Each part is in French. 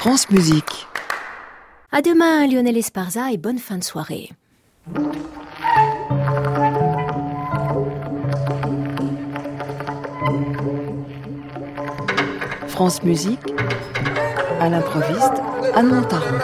France Musique. À demain, Lionel Esparza, et bonne fin de soirée. France Musique, à l'improviste, Anne Montaron.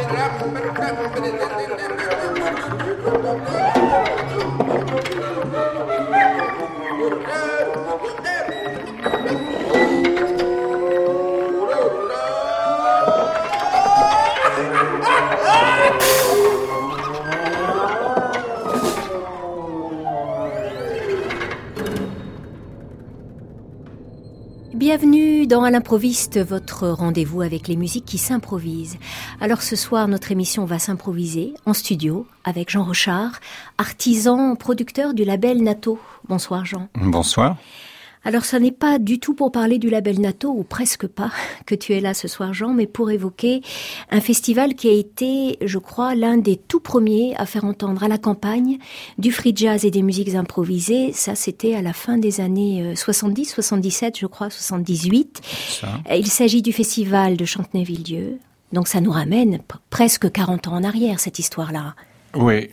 Bienvenue dans À l'improviste, votre rendez-vous avec les musiques qui s'improvisent. Alors ce soir, notre émission va s'improviser en studio avec Jean Rochard, artisan producteur du label Nato. Bonsoir Jean. Bonsoir. Alors ça n'est pas du tout pour parler du label Nato, ou presque pas, que tu es là ce soir Jean, mais pour évoquer un festival qui a été, je crois, l'un des tout premiers à faire entendre à la campagne du free jazz et des musiques improvisées. Ça, c'était à la fin des années 70, 77, je crois, 78. Ça. Il s'agit du festival de Chantenay-Villedieu. Donc ça nous ramène presque 40 ans en arrière, cette histoire-là. Oui.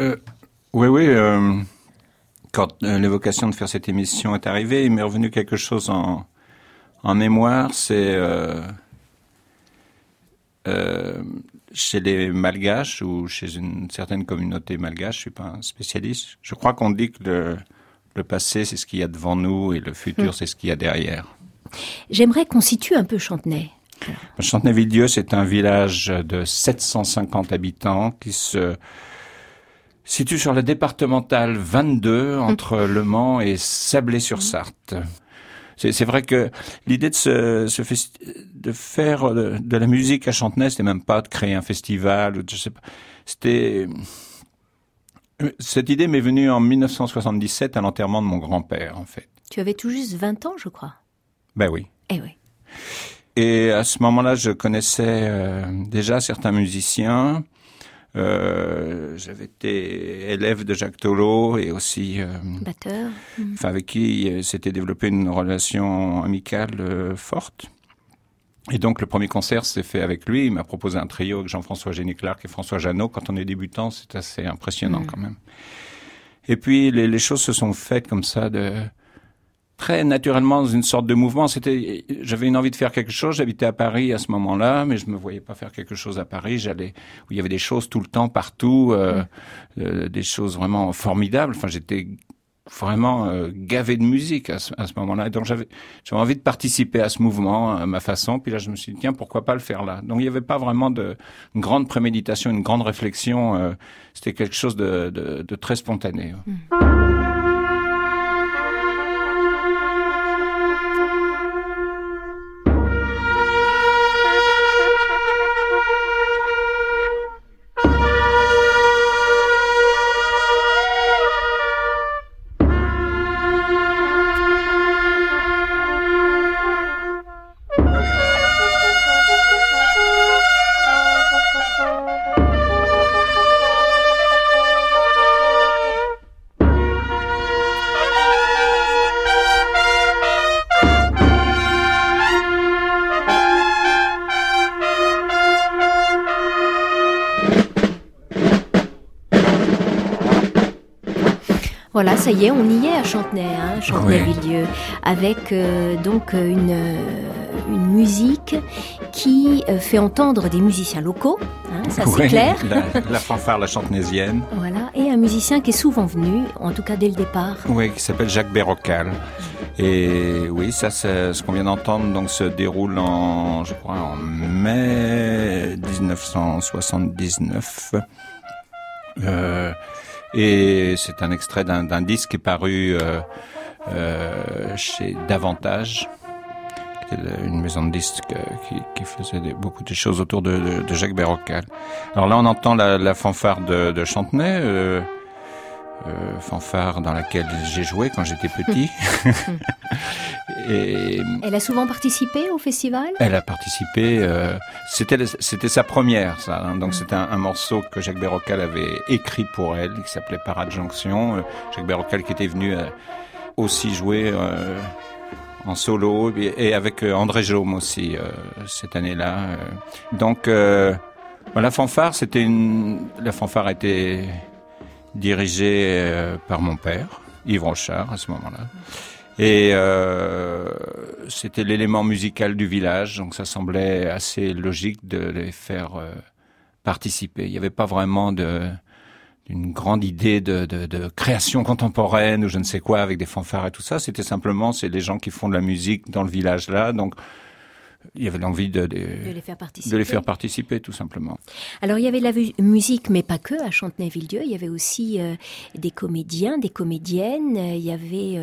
Quand l'évocation de faire cette émission est arrivée, il m'est revenu quelque chose en mémoire. C'est chez les Malgaches ou chez une certaine communauté malgache, je suis pas un spécialiste. Je crois qu'on dit que le passé, c'est ce qu'il y a devant nous et le futur, c'est ce qu'il y a derrière. J'aimerais qu'on situe un peu Chantenay. Chantenay-Villedieu, c'est un village de 750 habitants qui se situe sur la départementale 22, entre Le Mans et Sablé-sur-Sarthe. C'est vrai que l'idée de faire de la musique à Chantenay, c'était même pas de créer un festival, ou je sais pas. Cette idée m'est venue en 1977 à l'enterrement de mon grand-père, en fait. Tu avais tout juste 20 ans, je crois. Ben oui. Eh oui. Et à ce moment-là, je connaissais déjà certains musiciens. J'avais été élève de Jacques Tolo et aussi batteur. Avec qui s'était développée une relation amicale forte. Et donc le premier concert s'est fait avec lui. Il m'a proposé un trio avec Jean-François Génie-Clark et François Jeannot. Quand on est débutant, c'est assez impressionnant quand même. Et puis les choses se sont faites comme ça, très naturellement, dans une sorte de mouvement. J'avais une envie de faire quelque chose. J'habitais à Paris à ce moment-là, mais je me voyais pas faire quelque chose à Paris. Où il y avait des choses tout le temps, partout, des choses vraiment formidables. Enfin, j'étais vraiment gavé de musique à ce moment-là. Et donc j'avais envie de participer à ce mouvement à ma façon. Puis là, je me suis dit, tiens, pourquoi pas le faire là? Donc il y avait pas vraiment une grande préméditation, une grande réflexion. C'était quelque chose de très spontané. Voilà, ça y est, on y est à Chantenay, Chantenay-Villedieu, avec donc une musique qui fait entendre des musiciens locaux, ça c'est clair. La fanfare, la chantenaisienne. Voilà, et un musicien qui est souvent venu, en tout cas dès le départ. Oui, qui s'appelle Jacques Berrocal. Et oui, ça, c'est ce qu'on vient d'entendre, donc se déroule en mai 1979. Et c'est un extrait d'un disque qui est paru chez Davantage, qui est une maison de disques qui faisait beaucoup de choses autour de Jacques Berrocal. Alors là, on entend la fanfare de Chantenay, fanfare dans laquelle j'ai joué quand j'étais petit. Et elle a souvent participé au festival ? Elle a participé, c'était sa première, ça. Hein, donc c'était un morceau que Jacques Berrocal avait écrit pour elle, qui s'appelait Parade Jonction. Jacques Berrocal qui était venu aussi jouer en solo, et avec André Jaume aussi cette année-là. Donc la fanfare, la fanfare était dirigée par mon père, Yves Rochard, à ce moment-là. Et c'était l'élément musical du village, donc ça semblait assez logique de les faire participer. Il n'y avait pas vraiment d'une grande idée de création contemporaine ou je ne sais quoi avec des fanfares et tout ça. C'était simplement, c'est les gens qui font de la musique dans le village là, donc il y avait l'envie de les faire participer tout simplement. Alors il y avait la musique, mais pas que, à Chantenay-Villedieu. Il y avait aussi des comédiens, des comédiennes. Il y avait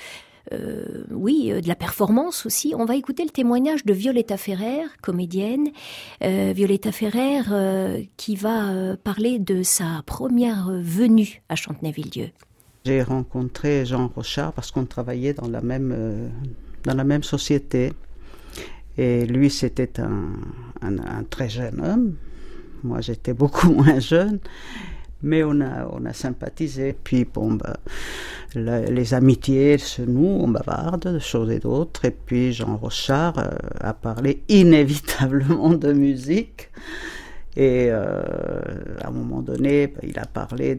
de la performance aussi. On va écouter le témoignage de Violetta Ferrer, comédienne. Violetta Ferrer qui va parler de sa première venue à Chantenay-Villedieu. J'ai rencontré Jean Rochard parce qu'on travaillait dans la même société. Et lui, c'était un très jeune homme. Moi, j'étais beaucoup moins jeune. Mais on a sympathisé. Puis, les amitiés se nouent, on bavarde de choses et d'autres. Et puis, Jean Rochard a parlé inévitablement de musique. Et à un moment donné, il a parlé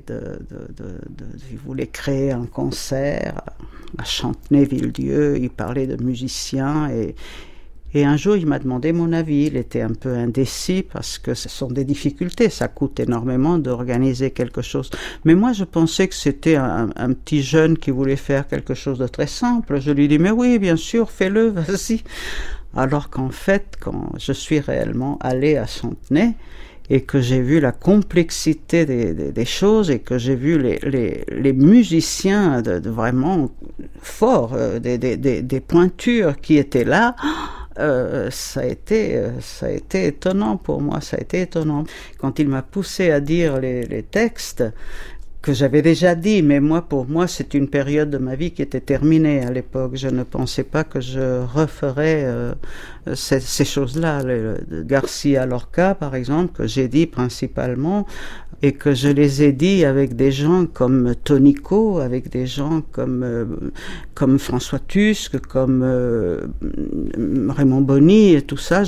il voulait créer un concert à Chantenay-Villedieu. Il parlait de musiciens et un jour, il m'a demandé mon avis. Il était un peu indécis parce que ce sont des difficultés. Ça coûte énormément d'organiser quelque chose. Mais moi, je pensais que c'était un petit jeune qui voulait faire quelque chose de très simple. Je lui dis, mais oui, bien sûr, fais-le, vas-y. Alors qu'en fait, quand je suis réellement allé à Chantenay et que j'ai vu la complexité des choses et que j'ai vu les musiciens de vraiment forts, des pointures qui étaient là, ça a été étonnant pour moi, ça a été étonnant. Quand il m'a poussé à dire les textes, que j'avais déjà dit, mais pour moi, c'est une période de ma vie qui était terminée à l'époque. Je ne pensais pas que je referais ces choses-là. Garcia Lorca, par exemple, que j'ai dit principalement, et que je les ai dit avec des gens comme Tonico, avec des gens comme François Tusque, comme Raymond Bonny et tout ça.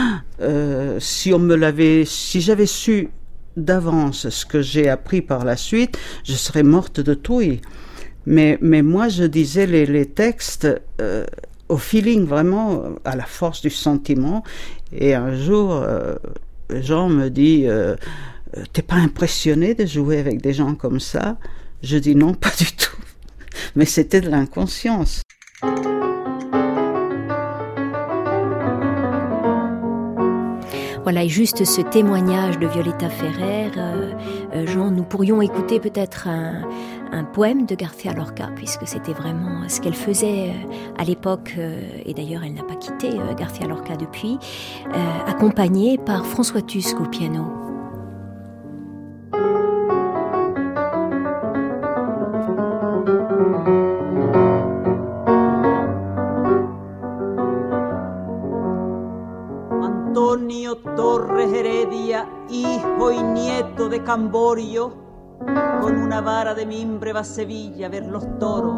Si j'avais su d'avance ce que j'ai appris par la suite, je serais morte de trouille. Mais moi, je disais les textes au feeling, vraiment, à la force du sentiment. Et un jour, Jean me dit t'es pas impressionné de jouer avec des gens comme ça? Je dis non, pas du tout. Mais c'était de l'inconscience. Voilà, et juste ce témoignage de Violetta Ferrer, Jean, nous pourrions écouter peut-être un poème de Garcia Lorca, puisque c'était vraiment ce qu'elle faisait à l'époque, et d'ailleurs elle n'a pas quitté Garcia Lorca depuis, accompagnée par François Tusque au piano. Antonio Torres Heredia, hijo y nieto de Camborio, con una vara de mimbre va a Sevilla a ver los toros.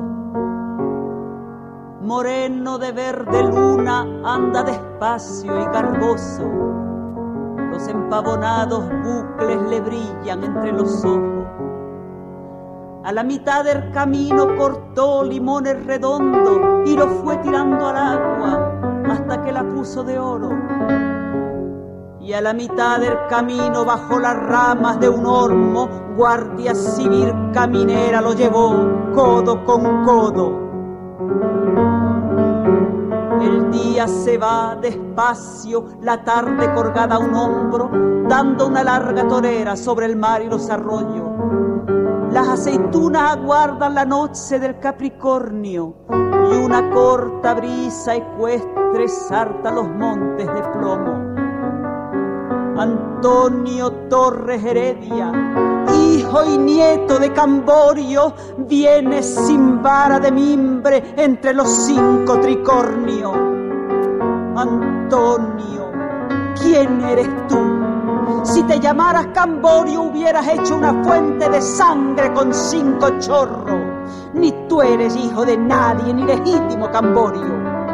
Moreno de verde luna anda despacio y garboso, los empavonados bucles le brillan entre los ojos. A la mitad del camino cortó limones redondos y los fue tirando al agua hasta que la puso de oro. Y a la mitad del camino, bajo las ramas de un olmo, guardia civil caminera lo llevó codo con codo. El día se va despacio, la tarde colgada a un hombro, dando una larga torera sobre el mar y los arroyos. Las aceitunas aguardan la noche del Capricornio y una corta brisa ecuestre sarta los montes de plomo. Antonio Torres Heredia, hijo y nieto de Camborio, viene sin vara de mimbre entre los 5 tricornios. Antonio, ¿quién eres tú? Si te llamaras Camborio hubieras hecho una fuente de sangre con 5 chorros. Ni tú eres hijo de nadie, ni legítimo Camborio.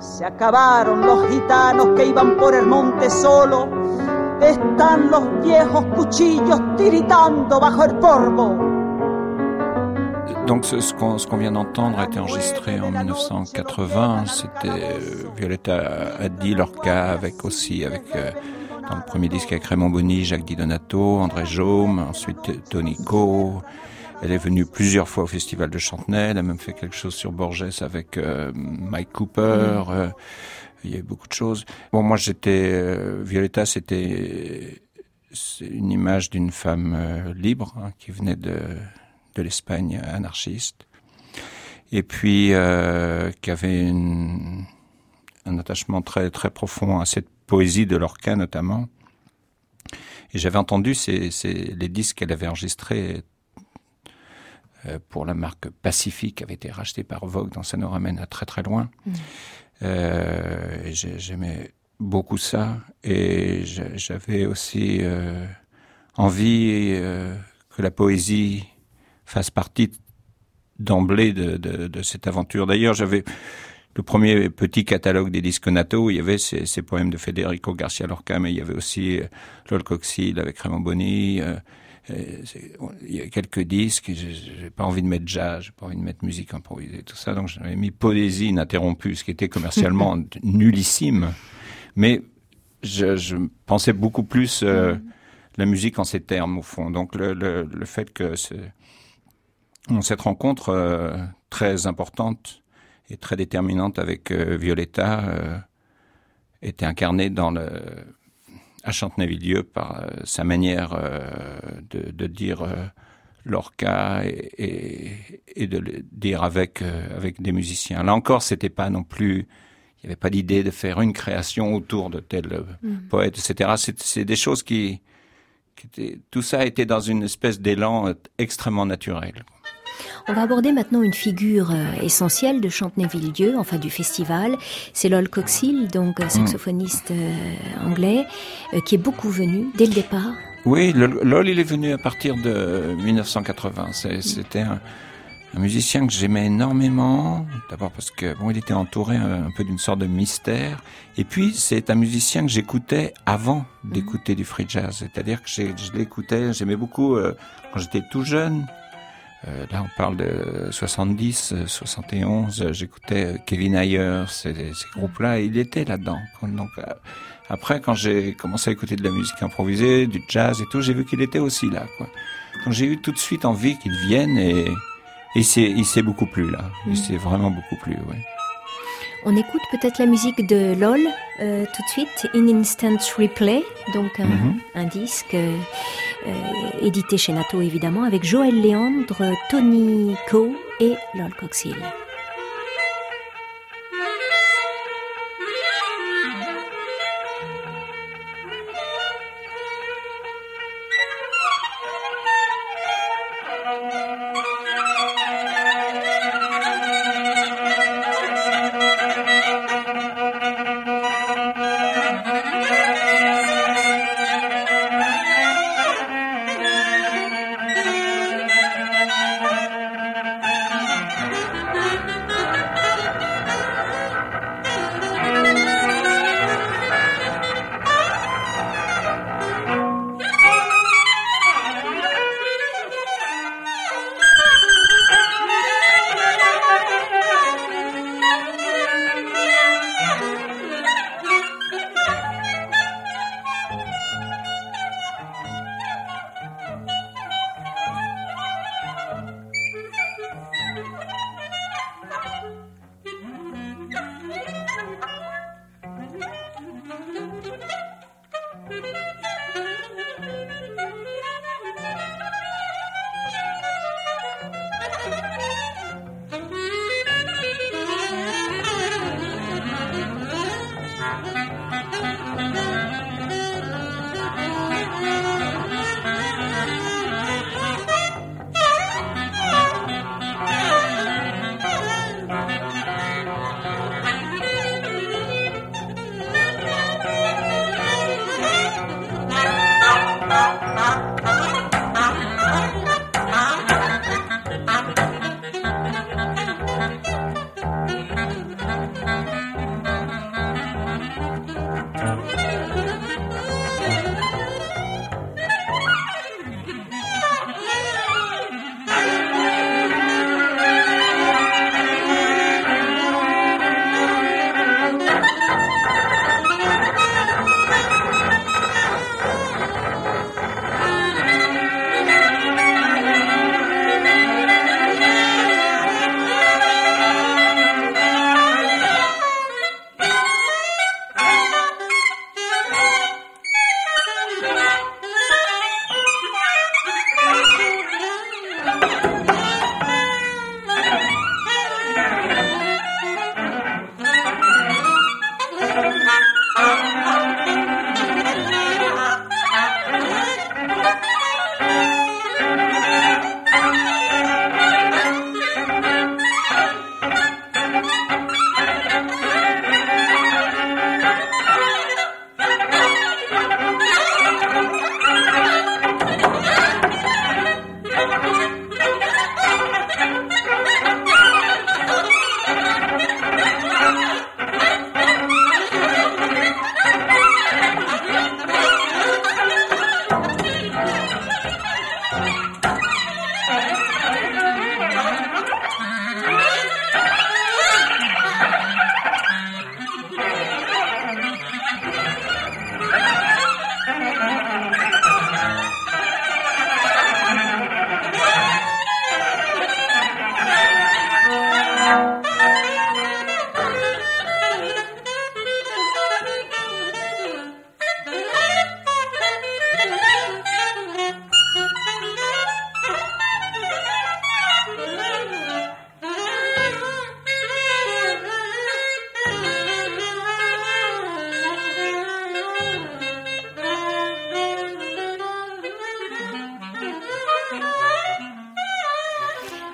Se acabaron los gitanos que iban por el monte solo. Están los viejos cuchillos tiritando bajo el polvo. Donc ce qu'on vient d'entendre a été enregistré en 1980. C'était Violetta Addi Lorca avec dans le premier disque avec Raymond Bonny, Jacques Di Donato, André Jaume, ensuite Tony Coe. Elle est venue plusieurs fois au Festival de Chantenay. Elle a même fait quelque chose sur Borges avec Mike Cooper. Il y a eu beaucoup de choses. Bon, moi Violetta, c'est une image d'une femme libre qui venait de l'Espagne anarchiste, et puis qui avait un attachement très très profond à cette poésie de Lorca notamment. Et j'avais entendu les disques qu'elle avait enregistrés pour la marque Pacifique, qui avait été rachetée par Vogue, donc ça nous ramène à très très loin. J'aimais beaucoup ça, et j'avais aussi envie que la poésie fasse partie d'emblée de cette aventure. D'ailleurs, j'avais le premier petit catalogue des disques Nato où il y avait ces poèmes de Federico Garcia Lorca, mais il y avait aussi Lol Coxil avec Raymond Bonny. Il y a quelques disques. J'ai pas envie de mettre jazz, j'ai pas envie de mettre musique improvisée, tout ça. Donc j'avais mis Poésie ininterrompue, ce qui était commercialement nullissime. Mais je pensais beaucoup plus la musique en ces termes au fond. Donc le fait que cette rencontre très importante et très déterminante avec Violetta était incarnée à Chantenay-Villedieu par sa manière de dire Lorca et de le dire avec des musiciens. Là encore, c'était pas non plus, il n'y avait pas d'idée de faire une création autour de tel poète, etc. C'est des choses qui étaient, tout ça était dans une espèce d'élan extrêmement naturel. On va aborder maintenant une figure essentielle de Chantenay-Villedieu, enfin du festival. C'est Lol Coxil, donc saxophoniste anglais, qui est beaucoup venu dès le départ. Oui, Lol, il est venu à partir de 1980. C'était un musicien que j'aimais énormément. D'abord parce que il était entouré un peu d'une sorte de mystère. Et puis c'est un musicien que j'écoutais avant d'écouter du free jazz. C'est-à-dire que je l'écoutais, j'aimais beaucoup quand j'étais tout jeune. Là, on parle de 70, 71. J'écoutais Kevin Ayer, ces groupes-là, et il était là-dedans. Donc, après, quand j'ai commencé à écouter de la musique improvisée, du jazz et tout, j'ai vu qu'il était aussi là, quoi. Donc, j'ai eu tout de suite envie qu'il vienne, et il s'est beaucoup plu, là. Il s'est vraiment beaucoup plu, oui. On écoute peut-être la musique de Lol tout de suite, In Instant Replay, donc un disque édité chez Nato évidemment, avec Joël Léandre, Tony Coe et Lol Coxil.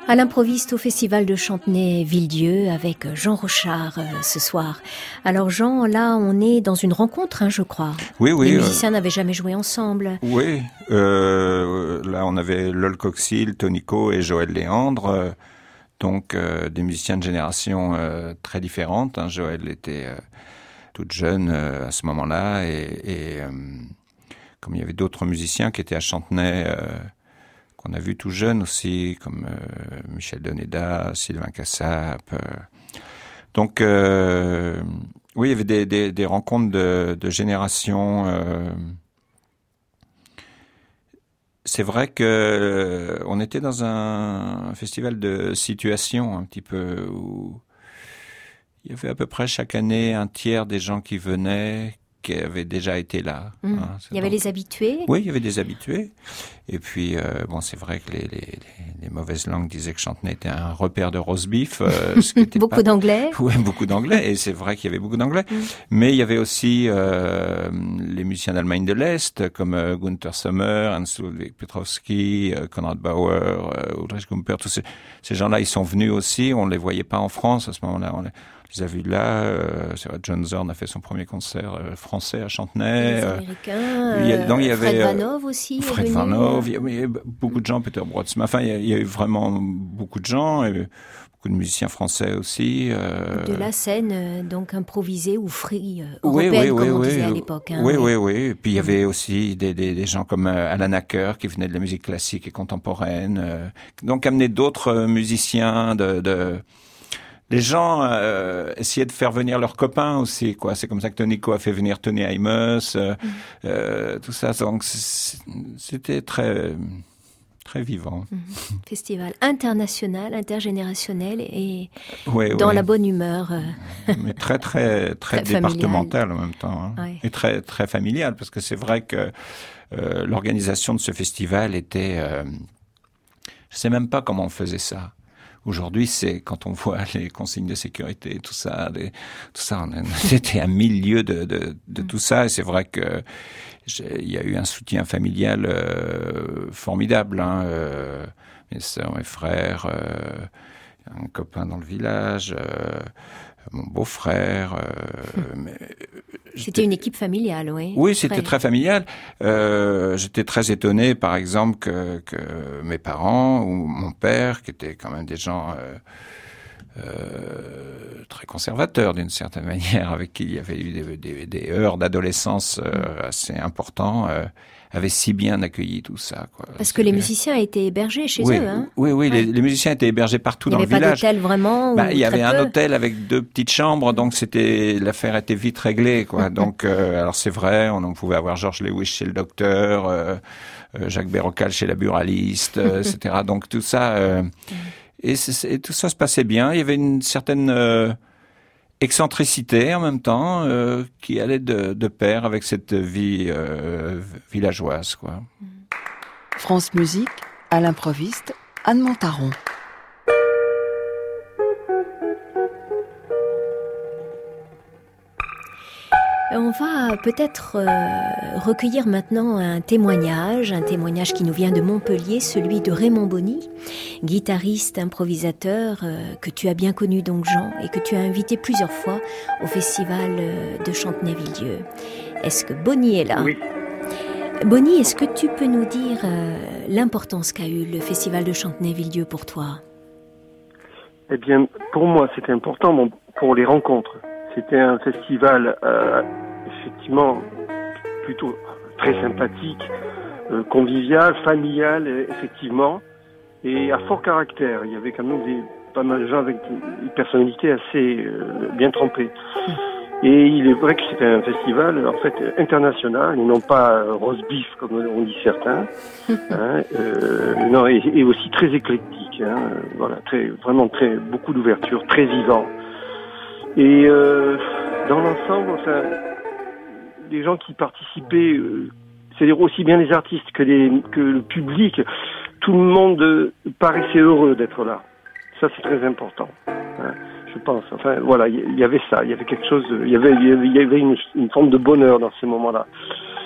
À l'improviste au Festival de Chantenay-Villedieu avec Jean Rochard ce soir. Alors Jean, là on est dans une rencontre, je crois. Oui. Les musiciens n'avaient jamais joué ensemble. Oui, là on avait Lol Coxil, Tonico et Joël Léandre, donc des musiciens de génération très différentes. Joël était toute jeune à ce moment-là et comme il y avait d'autres musiciens qui étaient à Chantenay, qu'on a vu tout jeune aussi, comme Michel Doneda, Sylvain Cassap. Donc, oui, il y avait des rencontres de génération. C'est vrai que on était dans un festival de situation un petit peu où il y avait à peu près chaque année un tiers des gens qui venaient qui avaient déjà été là. Il y avait les habitués. Oui, il y avait des habitués. Et puis, c'est vrai que les mauvaises langues disaient que Chantenay était un repère de roast beef. Beaucoup d'anglais. Oui, beaucoup d'anglais. Et c'est vrai qu'il y avait beaucoup d'anglais. Mais il y avait aussi les musiciens d'Allemagne de l'Est, comme Gunther Sommer, Hans-Ludwig Piotrowski, Konrad Bauer, Ulrich Gumper. Tous ces gens-là, ils sont venus aussi. On ne les voyait pas en France à ce moment-là. On les a vus là. C'est vrai, John Zorn a fait son premier concert français à Chantenay. Les Américains. Donc il y avait Fred Van Hove aussi. Fred Van Hove. Il y avait beaucoup de gens, Peter Brodsma. Enfin, il y a eu vraiment beaucoup de gens. Et beaucoup de musiciens français aussi. De la scène, donc improvisée ou free européenne, comme on disait à l'époque. Oui. Et puis il y avait aussi des gens comme Alan Acker qui venaient de la musique classique et contemporaine. Donc amener d'autres musiciens les gens essayaient de faire venir leurs copains aussi, quoi. C'est comme ça que Tonico a fait venir Tony Imus, tout ça. Donc c'était très très vivant. Festival international, intergénérationnel et dans la bonne humeur. Mais très très très départemental en même temps, et très très familial, parce que c'est vrai que l'organisation de ce festival était, je sais même pas comment on faisait ça. Aujourd'hui, c'est quand on voit les consignes de sécurité, tout ça, on était à milieu de tout ça. Et c'est vrai que il y a eu un soutien familial formidable. Mes sœurs, mes frères, un copain dans le village, mon beau-frère. C'était une équipe familiale, oui. Oui, c'était très familial. J'étais très étonné, par exemple, que mes parents ou mon père, qui étaient quand même des gens très conservateurs d'une certaine manière, avec qui il y avait eu des heures d'adolescence assez importants, avaient si bien accueilli tout ça, quoi. Parce que les musiciens étaient hébergés chez eux, hein. Oui, les musiciens étaient hébergés partout dans le village. Il n'y avait pas d'hôtel vraiment. Il y avait un hôtel avec 2 petites chambres, donc l'affaire était vite réglée, quoi. Donc, alors c'est vrai, on pouvait avoir Georges Lewis chez le docteur, Jacques Bérocal chez la buraliste, etc. Donc tout ça, et tout ça se passait bien. Il y avait une certaine excentricité en même temps qui allait de pair avec cette vie villageoise, quoi. France Musique, à l'improviste, Anne Montaron. On va peut-être recueillir maintenant un témoignage qui nous vient de Montpellier, celui de Raymond Bonny, guitariste, improvisateur, que tu as bien connu donc Jean, et que tu as invité plusieurs fois au festival de Chantenay-Villedieu. Est-ce que Bonny est là ? Oui. Bonny, est-ce que tu peux nous dire l'importance qu'a eu le festival de Chantenay-Villedieu pour toi ? Eh bien, pour moi, c'était important pour les rencontres. C'était un festival effectivement plutôt très sympathique, convivial, familial, effectivement, et à fort caractère. Il y avait quand même pas mal de gens avec une personnalité assez bien trempée. Et il est vrai que c'était un festival en fait international et non pas roast beef comme on dit certains, non, et aussi très éclectique, voilà, vraiment beaucoup d'ouverture, très vivant. Et dans l'ensemble, enfin, les gens qui participaient, c'est-à-dire aussi bien les artistes que le public, tout le monde paraissait heureux d'être là. Ça, c'est très important, je pense. Enfin, voilà, il y avait ça, il y avait quelque chose, il y avait une forme de bonheur dans ces moments-là.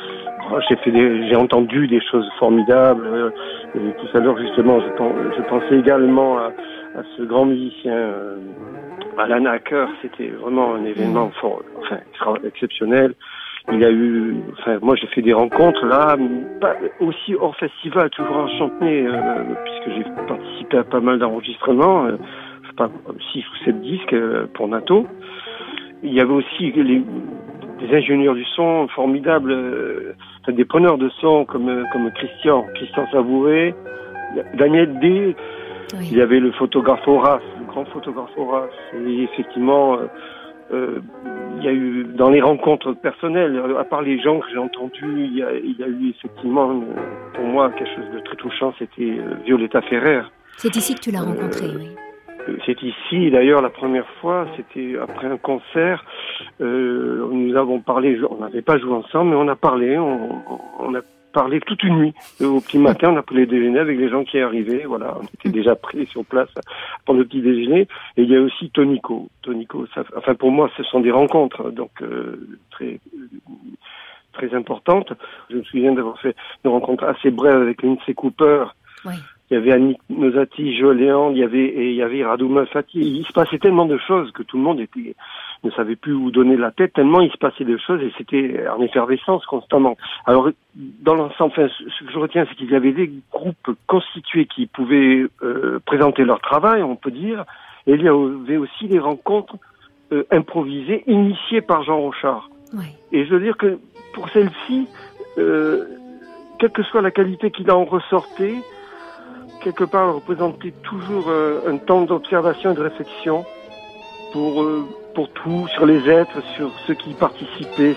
j'ai entendu des choses formidables. Et tout à l'heure, justement, je pensais également à ce grand musicien, Alan Hacker. C'était vraiment un événement exceptionnel. Il y a eu, moi j'ai fait des rencontres là, pas aussi hors festival, toujours en Chantenay, puisque j'ai participé à pas mal d'enregistrements, je sais pas, 6 ou 7 disques pour Nato. Il y avait aussi des ingénieurs du son formidables, des preneurs de son comme Christian Savouré, Daniel D. Oui. Il y avait le photographe Horace, le grand photographe Horace. Et effectivement, il y a eu dans les rencontres personnelles, à part les gens que j'ai entendus, il y a eu effectivement pour moi quelque chose de très touchant. C'était Violetta Ferrer. C'est ici que tu l'as rencontrée, oui. C'est ici, d'ailleurs, la première fois, c'était après un concert. Nous avons parlé, on n'avait pas joué ensemble, mais on a parlé, on a parlé toute une nuit. Au petit matin, on a pris le déjeuner avec les gens qui arrivaient. Voilà, on était déjà pris sur place pour le petit déjeuner. Et il y a aussi Tonico, ça, pour moi, ce sont des rencontres, donc très importantes. Je me souviens d'avoir fait une rencontre assez brève avec Lindsay Cooper. Oui. Il y avait Annick Nosati, Joël Léand, il y avait Radu Malfatti. Il se passait tellement de choses que tout le monde ne savait plus où donner la tête, tellement il se passait de choses et c'était en effervescence constamment. Alors, dans l'ensemble, ce que je retiens, c'est qu'il y avait des groupes constitués qui pouvaient présenter leur travail, on peut dire, et il y avait aussi des rencontres improvisées, initiées par Jean Rochard. Oui. Et je veux dire que pour celle-ci, quelle que soit la qualité qu'il en ressortait, quelque part, elle représentait toujours un temps d'observation et de réflexion pour tout, sur les êtres, sur ceux qui y participaient,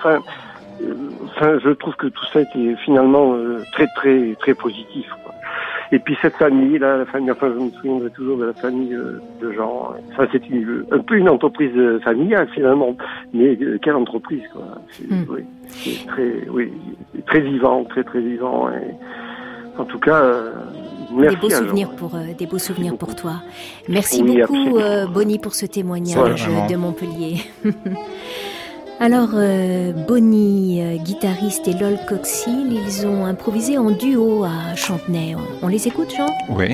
je trouve que tout ça était finalement très, très, très positif, quoi. Et puis cette famille-là, je me souviendrai toujours de la famille de Jean. Ça, c'est un peu une entreprise familiale, finalement. Mais quelle entreprise, quoi. C'est très vivant, très, très vivant. Et, en tout cas, merci. Des beaux souvenirs pour toi. Merci beaucoup, Bonnie, pour ce témoignage de Montpellier. Alors, Bonnie, guitariste, et Lol Coxhill, ils ont improvisé en duo à Chantenay. On les écoute, Jean ? Oui.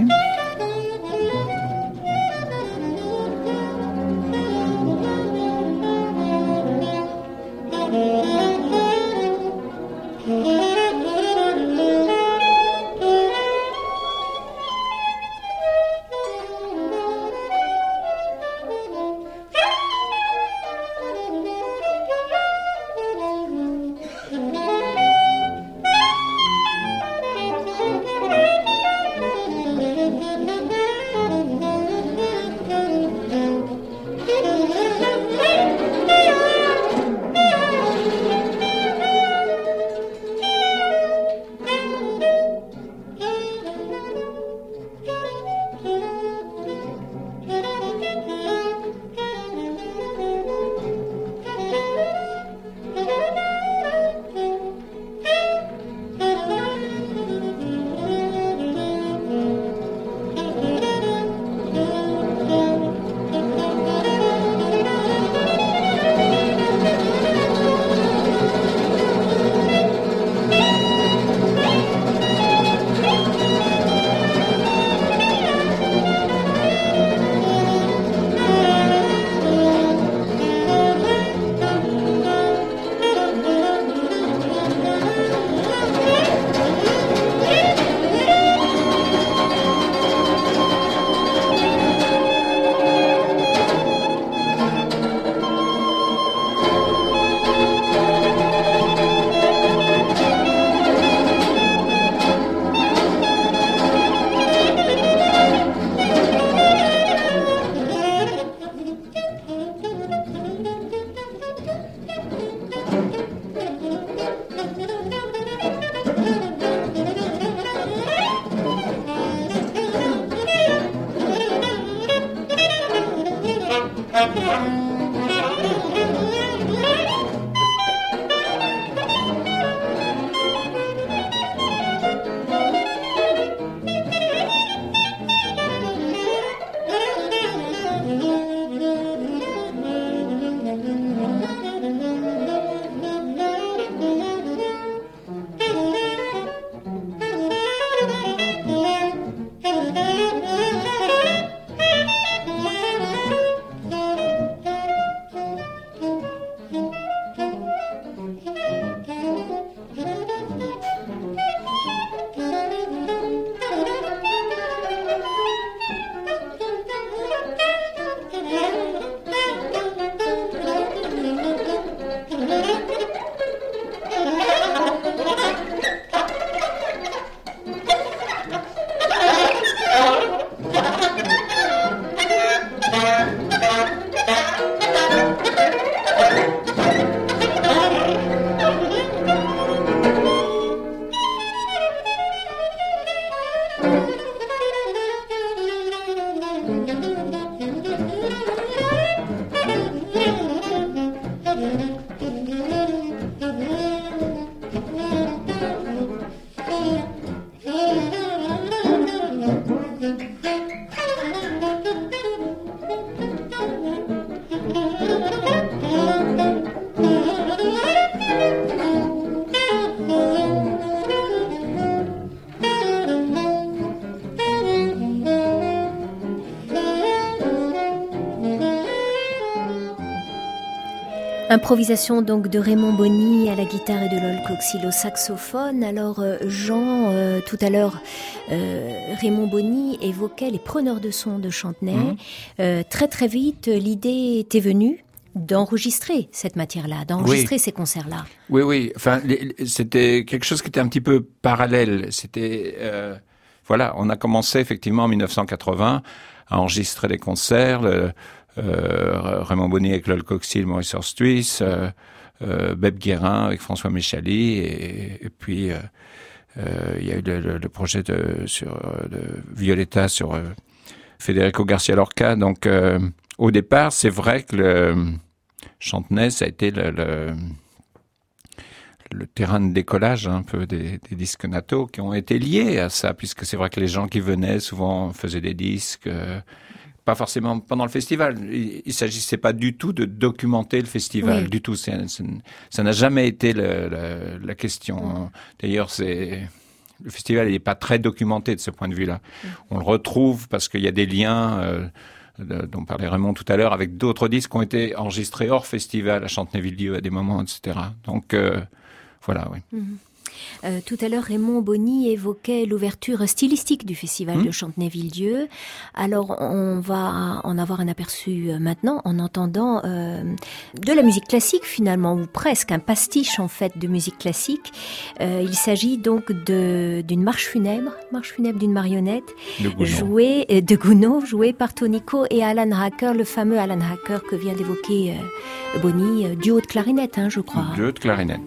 Improvisation donc de Raymond Bonny à la guitare et de Lol Coxil au saxophone. Alors Jean, tout à l'heure, Raymond Bonny évoquait les preneurs de son de Chantenay. Très très vite, l'idée était venue d'enregistrer cette matière-là, d'enregistrer ces concerts-là. Oui. Enfin, c'était quelque chose qui était un petit peu parallèle. C'était, on a commencé effectivement en 1980 à enregistrer des concerts. Raymond Bonny avec Lol Coxil, Maurice Horsthuis, Beb Guérin avec François Méchaly, et puis il y a eu le projet de Violetta sur Federico Garcia Lorca. Donc au départ, c'est vrai que le Chantenay, ça a été le terrain de décollage un peu des disques Nato qui ont été liés à ça, puisque c'est vrai que les gens qui venaient souvent faisaient des disques, pas forcément pendant le festival. Il s'agissait pas du tout de documenter le festival, du tout. Ça n'a jamais été la question. D'ailleurs, le festival n'est pas très documenté de ce point de vue-là. On le retrouve parce qu'il y a des liens dont parlait Raymond tout à l'heure, avec d'autres disques qui ont été enregistrés hors festival à Chantenay-Villedieu à des moments, etc. Donc, voilà, oui. Tout à l'heure, Raymond Bonny évoquait l'ouverture stylistique du festival de Chantenay-Villedieu. Alors, on va en avoir un aperçu maintenant en entendant de la musique classique finalement, ou presque un pastiche en fait de musique classique. Il s'agit donc d'une marche funèbre d'une marionnette de Gounod, jouée par Tonico et Alan Hacker, le fameux Alan Hacker que vient d'évoquer Bonny, duo de clarinette, je crois. Duo de clarinette.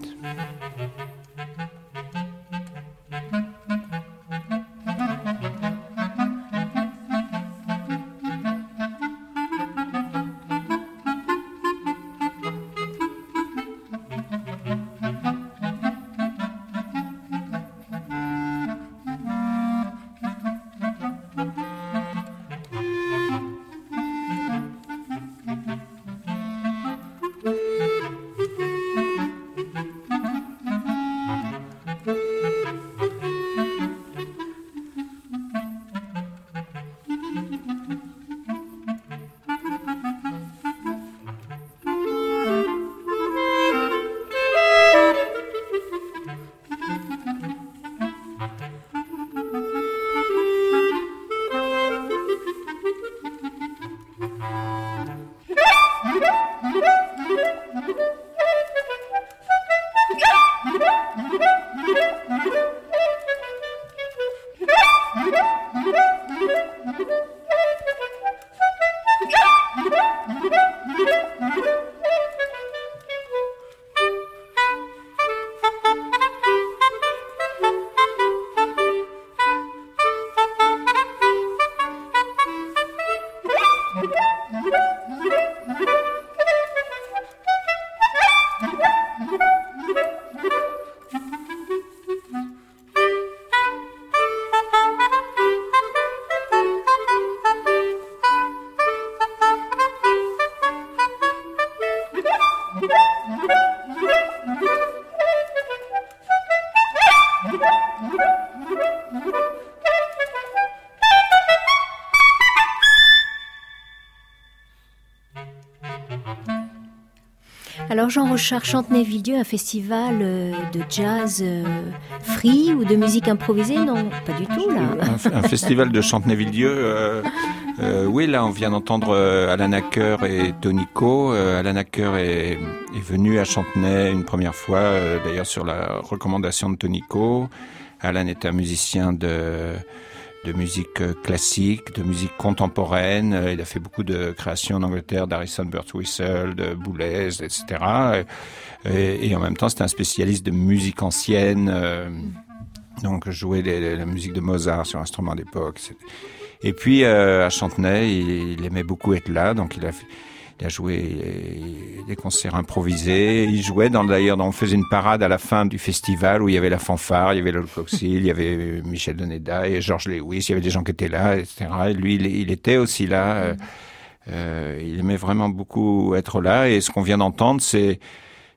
Alors Jean Rochard, Chantenay-Villedieu, un festival de jazz free ou de musique improvisée? Non, pas du tout là. Un festival de Chantenay-Villedieu, oui, là on vient d'entendre Alan Hacker et Tonico. Alan Hacker est venu à Chantenay une première fois, d'ailleurs sur la recommandation de Tonico. Alan est un musicien de musique classique, de musique contemporaine. Il a fait beaucoup de créations en Angleterre, d'Harrison Birtwistle, de Boulez, etc. Et en même temps, c'était un spécialiste de musique ancienne. Donc, jouait la musique de Mozart sur instruments d'époque. Et puis, à Chantenay, il aimait beaucoup être là. Donc, il a joué des concerts improvisés. Il jouait d'ailleurs, on faisait une parade à la fin du festival où il y avait la fanfare, il y avait Lol Coxil, il y avait Michel Doneda et George Lewis, il y avait des gens qui étaient là, etc. Et lui, il était aussi là. Il aimait vraiment beaucoup être là. Et ce qu'on vient d'entendre, c'est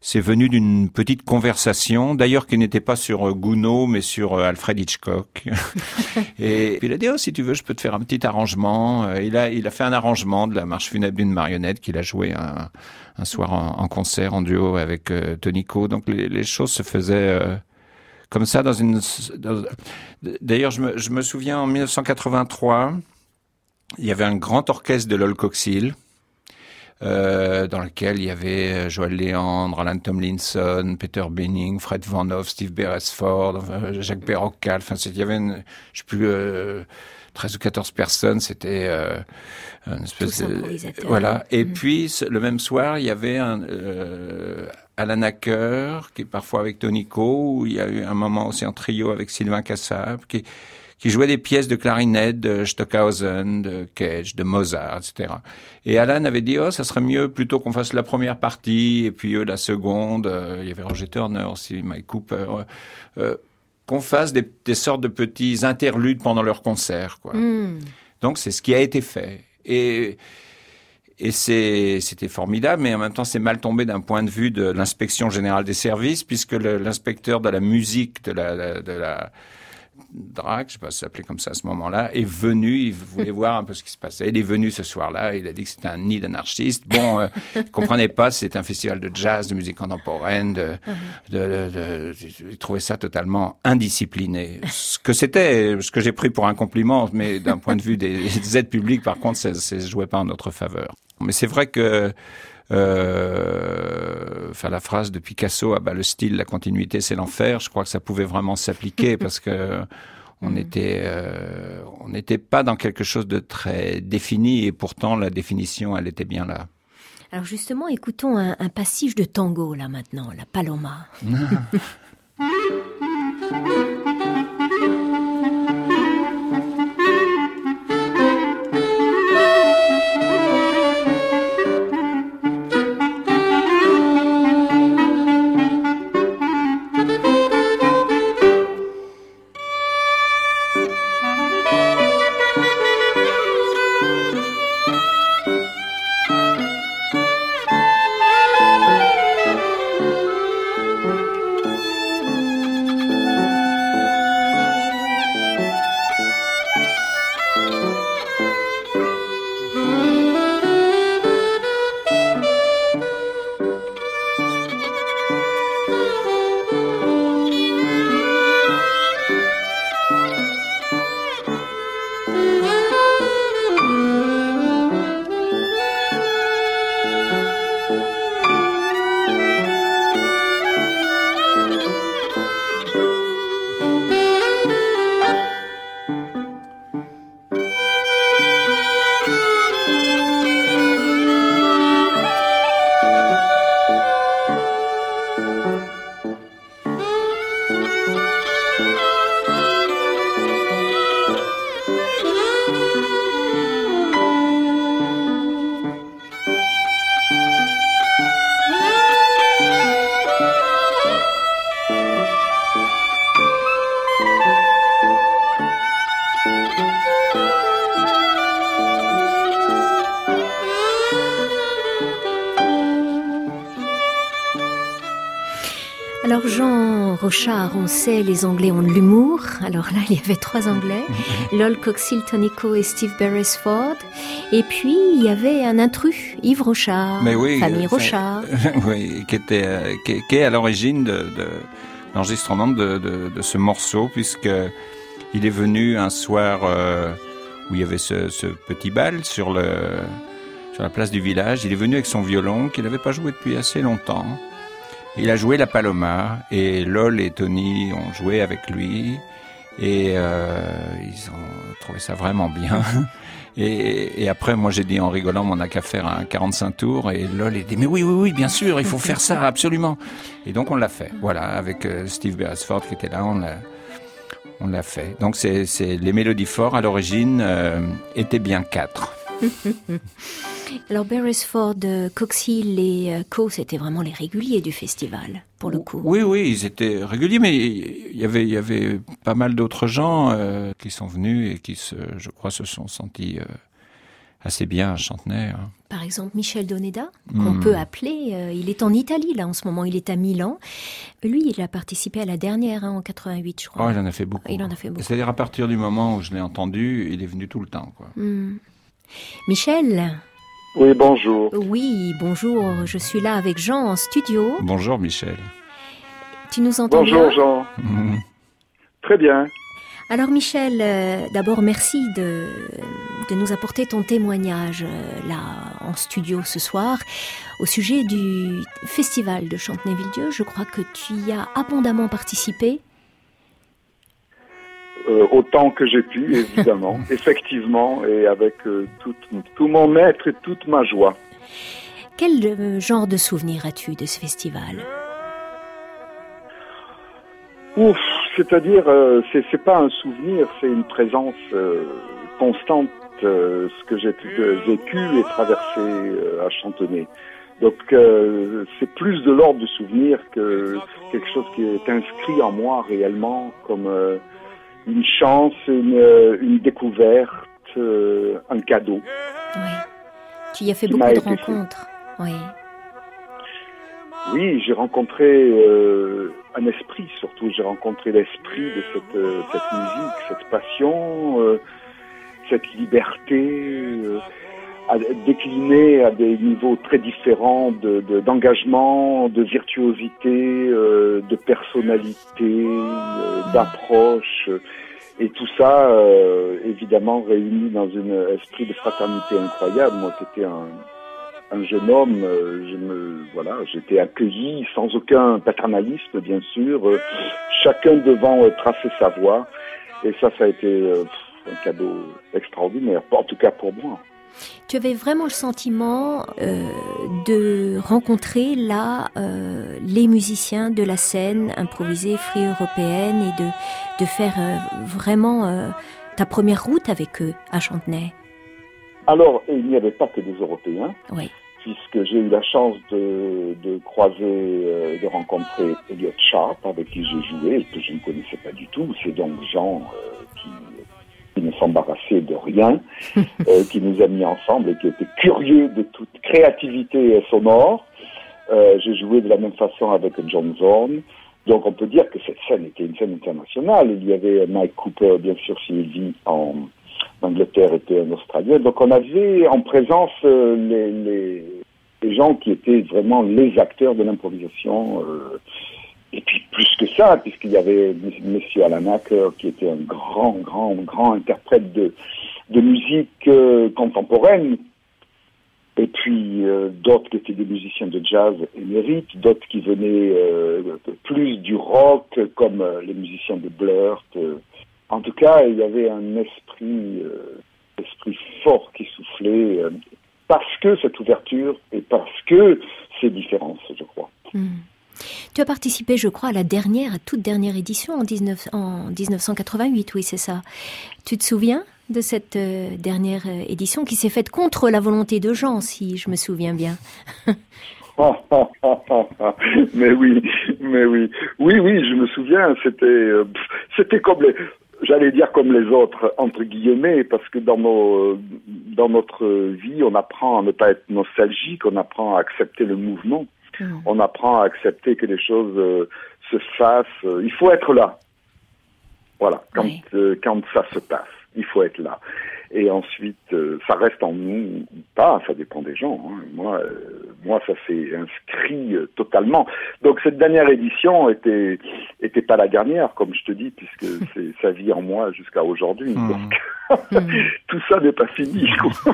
c'est venu d'une petite conversation, d'ailleurs qui n'était pas sur Gounod, mais sur Alfred Hitchcock. Et puis il a dit, si tu veux, je peux te faire un petit arrangement. Il a fait un arrangement de la marche funèbre d'une marionnette qu'il a joué un soir en concert, en duo avec Tonico. Donc les choses se faisaient comme ça D'ailleurs, je me souviens, en 1983, il y avait un grand orchestre de Lol Coxhill, dans lequel il y avait Joël Léandre, Alan Tomlinson, Peter Benning, Fred Van Hoff, Steve Beresford, Jacques Berrocal. Enfin, il y avait je sais plus 13 ou 14 personnes. C'était une espèce de voilà. Et puis le même soir, il y avait Alan Acker, qui est parfois avec Tonico, où il y a eu un moment aussi en trio avec Sylvain Cassab, qui jouait des pièces de clarinette, de Stockhausen, de Cage, de Mozart, etc. Et Alan avait dit, ça serait mieux plutôt qu'on fasse la première partie, et puis la seconde, il y avait Roger Turner aussi, Mike Cooper, qu'on fasse des sortes de petits interludes pendant leur concert, quoi. Donc c'est ce qui a été fait. Et c'était formidable, mais en même temps, c'est mal tombé d'un point de vue de l'inspection générale des services, puisque l'inspecteur de la musique de la DRAC, je sais pas si ça s'appelait comme ça à ce moment-là, est venu, il voulait voir un peu ce qui se passait. Il est venu ce soir-là, il a dit que c'était un nid d'anarchistes. Bon, il comprenait pas, c'était un festival de jazz, de musique contemporaine, il trouvait ça totalement indiscipliné. Ce que j'ai pris pour un compliment, mais d'un point de vue des aides publiques, par contre, ça jouait pas en notre faveur. Mais c'est vrai que la phrase de Picasso, le style, la continuité, c'est l'enfer. Je crois que ça pouvait vraiment s'appliquer parce que on n'était pas dans quelque chose de très défini et pourtant la définition, elle était bien là. Alors justement, écoutons un passage de tango là maintenant, la Paloma. Alors Jean Rochard, on sait, les Anglais ont de l'humour. Alors là, il y avait 3 Anglais, Lol Coxhill, Tonico et Steve Beresford. Et puis, il y avait un intrus, Yves Rochard, famille Rochard. Oui, qui est à l'origine de l'enregistrement de ce morceau, puisque il est venu un soir où il y avait ce petit bal sur la place du village. Il est venu avec son violon qu'il n'avait pas joué depuis assez longtemps. Il a joué la Paloma et Lol et Tony ont joué avec lui et ils ont trouvé ça vraiment bien. Et après, moi j'ai dit en rigolant, on n'a qu'à faire un 45 tours et Lol a dit mais oui, bien sûr, il faut faire ça absolument. Et donc on l'a fait. Voilà, avec Steve Beresford qui était là, on l'a fait. Donc c'est les mélodies fortes à l'origine étaient bien 4. Alors Beresford, Coxhill et Co, c'était vraiment les réguliers du festival, pour le coup. Oui, ils étaient réguliers, mais il y avait pas mal d'autres gens qui sont venus et qui, je crois, se sont sentis assez bien à Chantenay. Hein. Par exemple, Michel Doneda, qu'on peut appeler, il est en Italie, là, en ce moment, il est à Milan. Lui, il a participé à la dernière, en 88, je crois. Oh, il en a fait beaucoup. Il en a fait beaucoup. C'est-à-dire, à partir du moment où je l'ai entendu, il est venu tout le temps, quoi. Michel? Oui, bonjour. Oui, bonjour, je suis là avec Jean en studio. Bonjour, Michel. Tu nous entends bien? Bonjour, Jean. Très bien. Alors Michel, d'abord merci de nous apporter ton témoignage là en studio ce soir au sujet du festival de Chantenay-Villedieu. Je crois que tu y as abondamment participé. Autant que j'ai pu, évidemment, effectivement, et avec tout mon être et toute ma joie. Quel genre de souvenir as-tu de ce festival? Ouf, c'est-à-dire, c'est pas un souvenir, c'est une présence constante, ce que j'ai vécu et traversé à Chantenay. Donc, c'est plus de l'ordre du souvenir que quelque chose qui est inscrit en moi réellement comme une chance, une découverte, un cadeau. Oui. Tu y as fait beaucoup de rencontres. Oui. Oui, j'ai rencontré un esprit, surtout. J'ai rencontré l'esprit de cette musique, cette passion, cette liberté, déclinée à des niveaux très différents d'engagement, de virtuosité, de personnalité, d'approche. Et tout ça, évidemment, réuni dans un esprit de fraternité incroyable. Moi, c'était un jeune homme, j'étais accueilli sans aucun paternalisme, bien sûr, chacun devant tracer sa voie. Et ça a été un cadeau extraordinaire, en tout cas pour moi. Tu avais vraiment le sentiment de rencontrer là les musiciens de la scène improvisée Free européenne et de faire vraiment ta première route avec eux à Chantenay. Alors, il n'y avait pas que des Européens, oui. Puisque j'ai eu la chance de croiser, de rencontrer Elliot Sharp, avec qui j'ai joué, et que je ne connaissais pas du tout. C'est donc Jean qui ne s'embarrassait de rien, qui nous a mis ensemble et qui était curieux de toute créativité sonore. J'ai joué de la même façon avec John Zorn. Donc on peut dire que cette scène était une scène internationale. Il y avait Mike Cooper, bien sûr, s'il vit en Angleterre, était un Australien. Donc on avait en présence les gens qui étaient vraiment les acteurs de l'improvisation. Et puis plus que ça, puisqu'il y avait Monsieur Alan Acker, qui était un grand interprète de musique contemporaine. Et puis d'autres qui étaient des musiciens de jazz émérites, d'autres qui venaient plus du rock, comme les musiciens de Blurt. En tout cas, il y avait un esprit fort qui soufflait, parce que cette ouverture et parce que ces différences, je crois. Tu as participé, je crois, à la toute dernière édition en 1988, oui, c'est ça. Tu te souviens de cette dernière édition qui s'est faite contre la volonté de Jean, si je me souviens bien? Mais oui. Oui, je me souviens, c'était comme j'allais dire comme les autres, entre guillemets, parce que dans notre vie, on apprend à ne pas être nostalgique, on apprend à accepter le mouvement, on apprend à accepter que les choses se fassent. Il faut être là. Voilà, quand ça se passe, il faut être là. Et ensuite, ça reste en nous ou pas, ça dépend des gens. Hein. Moi, ça s'est inscrit totalement. Donc cette dernière édition était pas la dernière, comme je te dis, puisque ça vit en moi jusqu'à aujourd'hui. Donc tout ça n'est pas fini.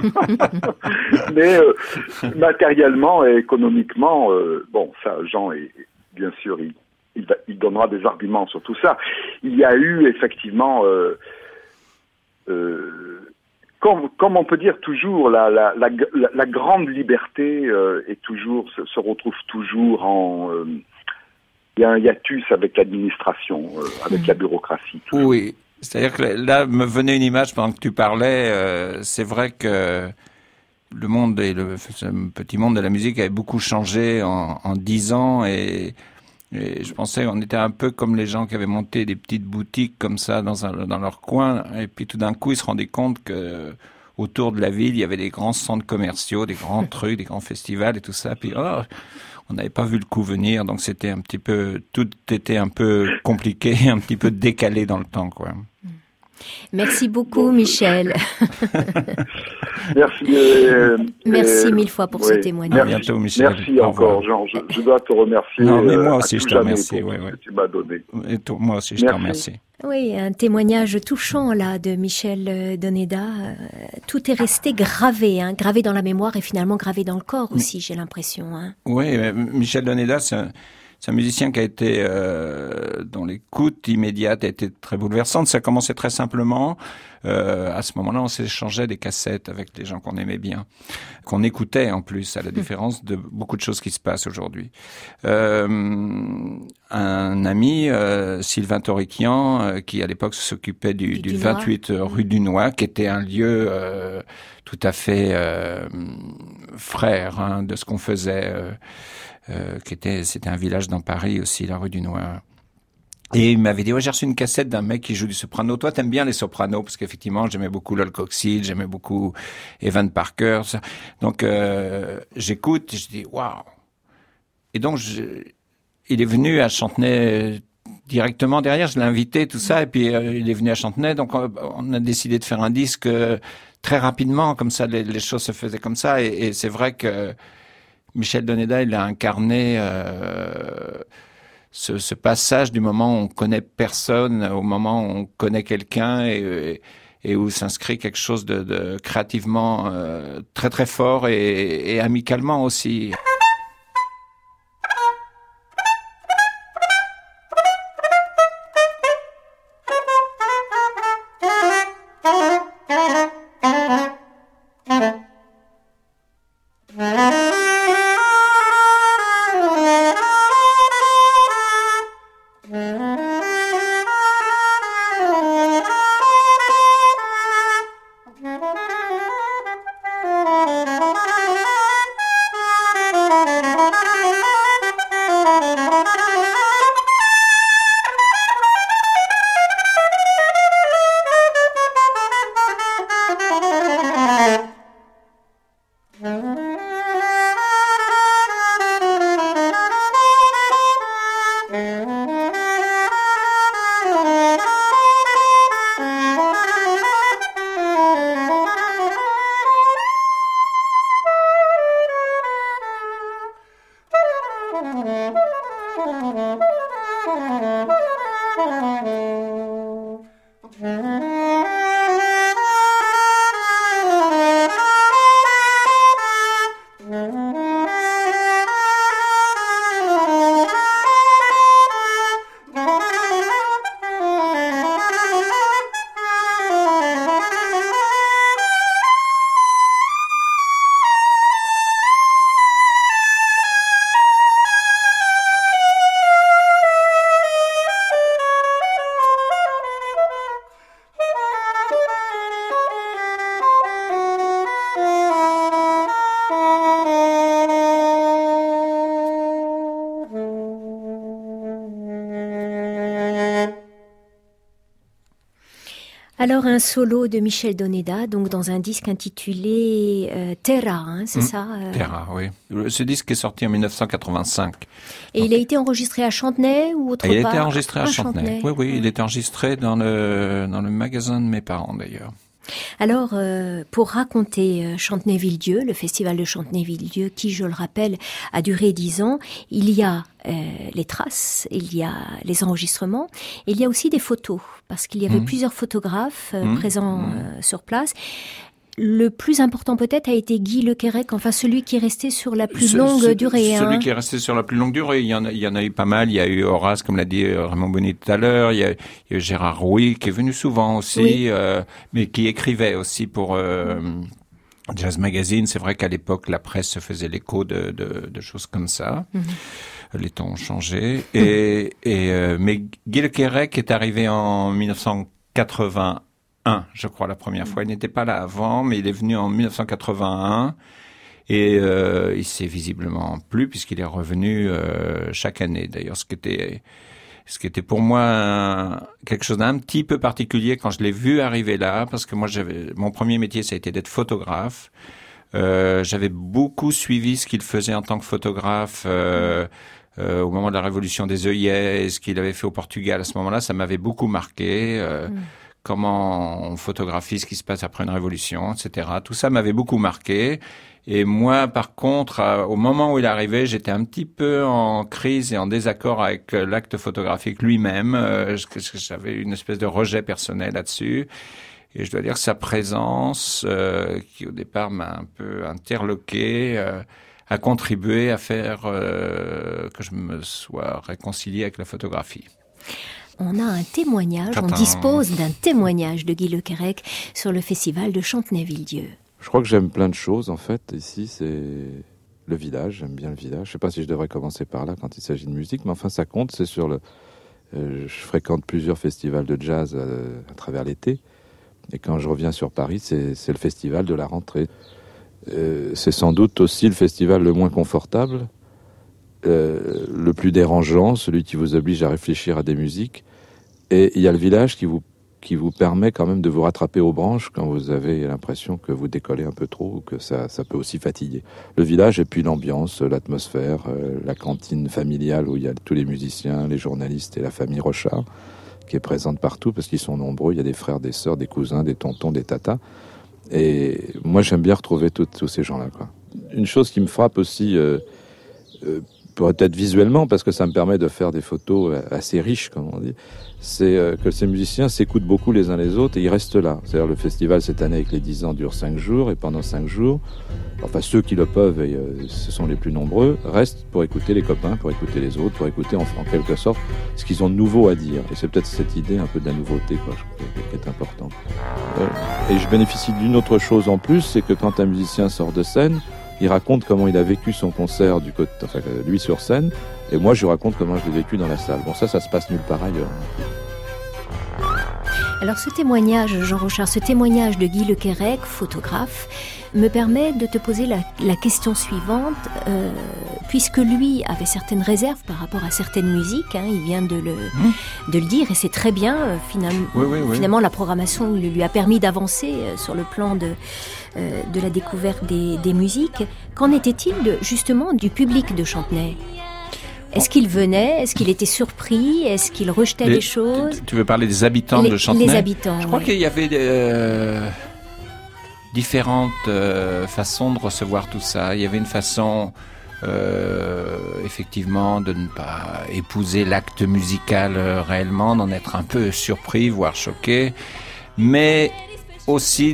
Mais matériellement et économiquement, ça, Jean est bien sûr, il donnera des arguments sur tout ça. Il y a eu effectivement comme on peut dire toujours, la grande liberté est toujours se retrouve toujours en il y a un hiatus avec l'administration, avec la bureaucratie. Toujours. Oui, c'est-à-dire que là me venait une image pendant que tu parlais. C'est vrai que le monde et le petit monde de la musique avait beaucoup changé en 10 ans et je pensais on était un peu comme les gens qui avaient monté des petites boutiques comme ça dans leur coin et puis tout d'un coup ils se rendaient compte que autour de la ville, il y avait des grands centres commerciaux, des grands trucs, des grands festivals et tout ça. Puis on n'avait pas vu le coup venir, donc c'était un petit peu, tout était un peu compliqué, un petit peu décalé dans le temps, quoi. Merci beaucoup, Michel. Merci. Merci mille fois pour ce témoignage. À bientôt, Michel. Merci encore, Jean. Je dois te remercier. Non, mais moi aussi, je te remercie. Pour ce que tu m'as donné. Et moi aussi, je te remercie. Oui, un témoignage touchant là de Michel Doneda. Tout est resté gravé, gravé dans la mémoire et finalement gravé dans le corps aussi, j'ai l'impression. Oui, Michel Doneda, c'est un musicien qui a été dont l'écoute immédiate a été très bouleversante. Ça a commencé très simplement. À ce moment-là, on s'échangeait des cassettes avec les gens qu'on aimait bien, qu'on écoutait en plus, à la différence de beaucoup de choses qui se passent aujourd'hui. Un ami, Sylvain Toriquian, qui à l'époque s'occupait du 28 rue du Noy, qui était un lieu tout à fait frère de ce qu'on faisait. C'était un village dans Paris aussi, la rue du Noy. Et il m'avait dit, j'ai reçu une cassette d'un mec qui joue du soprano. Toi, t'aimes bien les sopranos, parce qu'effectivement, j'aimais beaucoup Lol Coxey, j'aimais beaucoup Evan Parker. Ça. Donc, j'écoute, et je dis, waouh. Et donc, il est venu à Chantenay directement derrière. Je l'ai invité, tout ça, et puis il est venu à Chantenay. Donc, on a décidé de faire un disque très rapidement, comme ça, les choses se faisaient comme ça. Et c'est vrai que Michel Doneda, il a incarné ce passage du moment où on connaît personne au moment où on connaît quelqu'un et où s'inscrit quelque chose de créativement très très fort et amicalement aussi. Alors un solo de Michel Doneda, donc dans un disque intitulé Terra, c'est ça Terra, oui. Ce disque est sorti en 1985. Et il a été enregistré à Chantenay ou autre part? Il a été enregistré à Chantenay. Oui, il était enregistré dans le magasin de mes parents d'ailleurs. Alors, pour raconter Chantenay-Villedieu, le festival de Chantenay-Villedieu, qui, je le rappelle, a duré 10 ans, il y a les traces, il y a les enregistrements, et il y a aussi des photos, parce qu'il y avait plusieurs photographes présents sur place. Le plus important peut-être a été Guy Lequerec, enfin celui qui est resté sur la plus longue durée. Celui qui est resté sur la plus longue durée. Il y en a eu pas mal. Il y a eu Horace, comme l'a dit Raymond Bonny tout à l'heure. Il y a eu Gérard Rouy, qui est venu souvent aussi, mais qui écrivait aussi pour Jazz Magazine. C'est vrai qu'à l'époque, la presse se faisait l'écho de choses comme ça. Les temps ont changé. Mais Guy Lequerec est arrivé en 1981. Je crois, la première fois. Il n'était pas là avant, mais il est venu en 1981 et il s'est visiblement plu puisqu'il est revenu chaque année. D'ailleurs, ce qui était Ce qui était pour moi quelque chose d'un petit peu particulier quand je l'ai vu arriver là, parce que moi mon premier métier ça a été d'être photographe. J'avais beaucoup suivi ce qu'il faisait en tant que photographe au moment de la révolution des œillets, ce qu'il avait fait au Portugal à ce moment-là, ça m'avait beaucoup marqué. Comment on photographie ce qui se passe après une révolution, etc. Tout ça m'avait beaucoup marqué. Et moi, par contre, au moment où il arrivait, j'étais un petit peu en crise et en désaccord avec l'acte photographique lui-même. J'avais une espèce de rejet personnel là-dessus. Et je dois dire que sa présence, qui au départ m'a un peu interloqué, a contribué à faire que je me sois réconcilié avec la photographie. On a un témoignage, on dispose d'un témoignage de Guy Lequerec sur le festival de Chantenay-Villedieu. Je crois que j'aime plein de choses, en fait. Ici, c'est le village. J'aime bien le village. Je ne sais pas si je devrais commencer par là quand il s'agit de musique, mais enfin, ça compte. C'est sur le... je fréquente plusieurs festivals de jazz à travers l'été. Et quand je reviens sur Paris, c'est le festival de la rentrée. C'est sans doute aussi le festival le moins confortable, le plus dérangeant, celui qui vous oblige à réfléchir à des musiques. Et il y a le village qui vous permet quand même de vous rattraper aux branches quand vous avez l'impression que vous décollez un peu trop ou que ça peut aussi fatiguer. Le village et puis l'ambiance, l'atmosphère, la cantine familiale où il y a tous les musiciens, les journalistes et la famille Rochard qui est présente partout parce qu'ils sont nombreux. Il y a des frères, des sœurs, des cousins, des tontons, des tatas. Et moi, j'aime bien retrouver tous ces gens-là, quoi. Une chose qui me frappe aussi, peut-être visuellement, parce que ça me permet de faire des photos assez riches, comme on dit, c'est que ces musiciens s'écoutent beaucoup les uns les autres et ils restent là. C'est-à-dire le festival cette année avec les 10 ans dure 5 jours et pendant 5 jours, enfin ceux qui le peuvent, et ce sont les plus nombreux, restent pour écouter les copains, pour écouter les autres, pour écouter en quelque sorte ce qu'ils ont de nouveau à dire. Et c'est peut-être cette idée un peu de la nouveauté, quoi, qui est importante. Et je bénéficie d'une autre chose en plus, c'est que quand un musicien sort de scène, il raconte comment il a vécu son concert lui sur scène, et moi je lui raconte comment je l'ai vécu dans la salle. Bon, ça se passe nulle part ailleurs. Alors ce témoignage, Jean Rochard, ce témoignage de Guy Lequerec, photographe, me permet de te poser la question suivante, puisque lui avait certaines réserves par rapport à certaines musiques, il vient de le dire, et c'est très bien, finalement la programmation lui a permis d'avancer sur le plan de la découverte des musiques. Qu'en était-il justement du public de Chantenay ? Est-ce qu'il venait ? Est-ce qu'il était surpris ? Est-ce qu'il rejetait les choses ? Tu veux parler des habitants de Chantenay ? Les habitants, je crois qu'il y avait différentes façons de recevoir tout ça. Il y avait une façon, effectivement, de ne pas épouser l'acte musical réellement, d'en être un peu surpris, voire choqué, mais aussi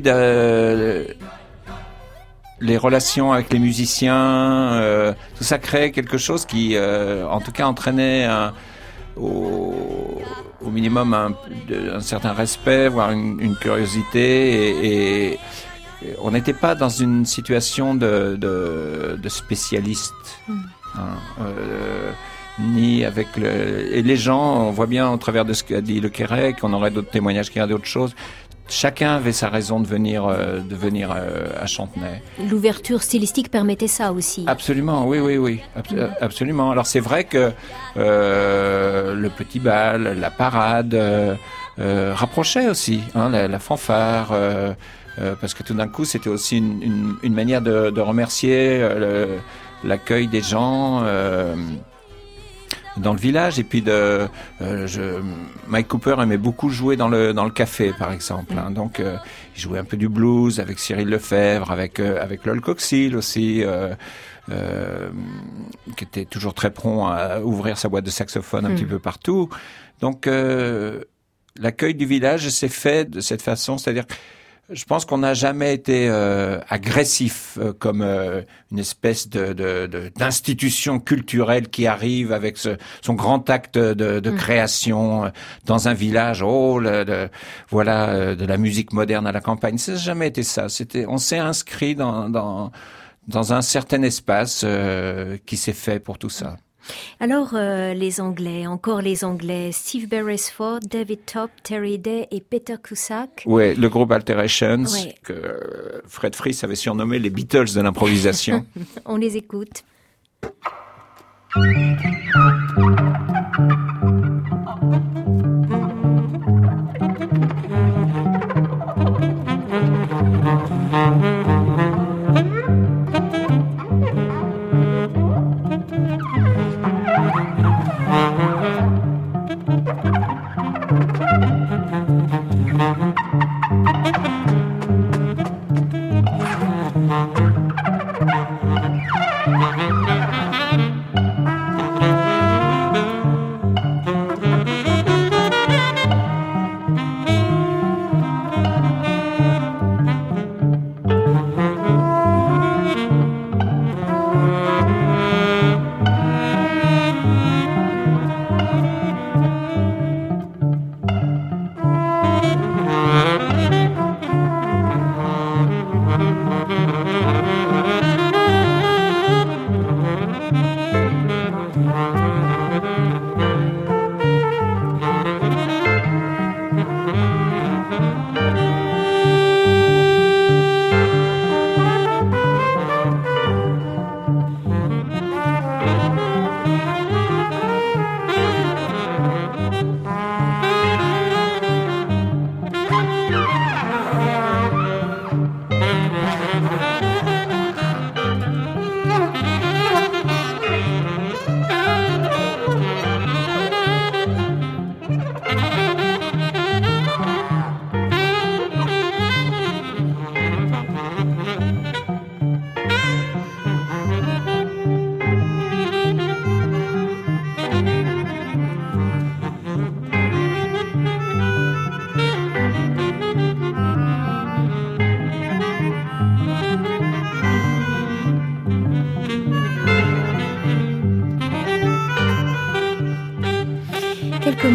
les relations avec les musiciens, tout ça créait quelque chose qui, en tout cas, entraînait au minimum un certain respect, voire une curiosité. Et on n'était pas dans une situation de spécialiste, ni avec et les gens, on voit bien au travers de ce qu'a dit Lequerec, on aurait d'autres témoignages qui regardent d'autres choses. Chacun avait sa raison de venir à Chantenay. L'ouverture stylistique permettait ça aussi. Absolument, oui. Absolument. Alors c'est vrai que le petit bal, la parade rapprochait aussi, la fanfare, parce que tout d'un coup c'était aussi une manière de remercier l'accueil des gens dans le village. Et puis Mike Cooper aimait beaucoup jouer dans le café, par exemple, donc il jouait un peu du blues avec Cyril Lefebvre, avec Lol Coxhill aussi, qui était toujours très prompt à ouvrir sa boîte de saxophone un petit peu partout. Donc l'accueil du village s'est fait de cette façon, c'est-à-dire je pense qu'on n'a jamais été agressif comme une espèce d'institution culturelle qui arrive avec son grand acte de création dans un village. De la musique moderne à la campagne. Ça n'a jamais été ça. On s'est inscrit dans un certain espace qui s'est fait pour tout ça. Alors, les Anglais, Steve Beresford, David Top, Terry Day et Peter Cusack. Oui, le groupe Alterations, que Fred Fries avait surnommé les Beatles de l'improvisation. On les écoute.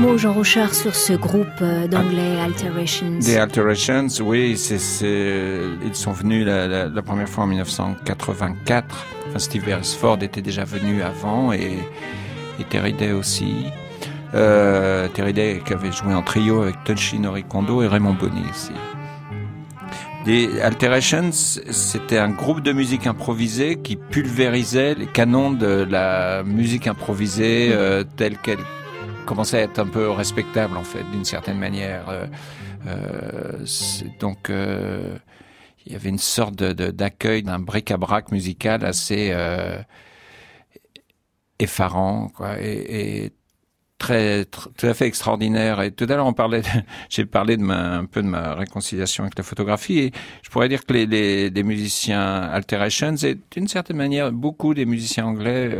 mot, Jean Rochard, sur ce groupe d'anglais Alterations. Des Alterations, oui, ils sont venus la première fois en 1984. Enfin, Steve Beresford était déjà venu avant et Terry Day aussi. Terry Day qui avait joué en trio avec Toshinori Kondo et Raymond Bonny aussi. Les Alterations, c'était un groupe de musique improvisée qui pulvérisait les canons de la musique improvisée telle qu'elle commençait à être un peu respectable en fait, d'une certaine manière. Donc, il y avait une sorte d'accueil d'un bric-à-brac musical assez effarant, quoi, et tout à fait extraordinaire. Et tout à l'heure, j'ai parlé un peu de ma réconciliation avec la photographie, et je pourrais dire que les musiciens Alterations, et d'une certaine manière, beaucoup des musiciens anglais,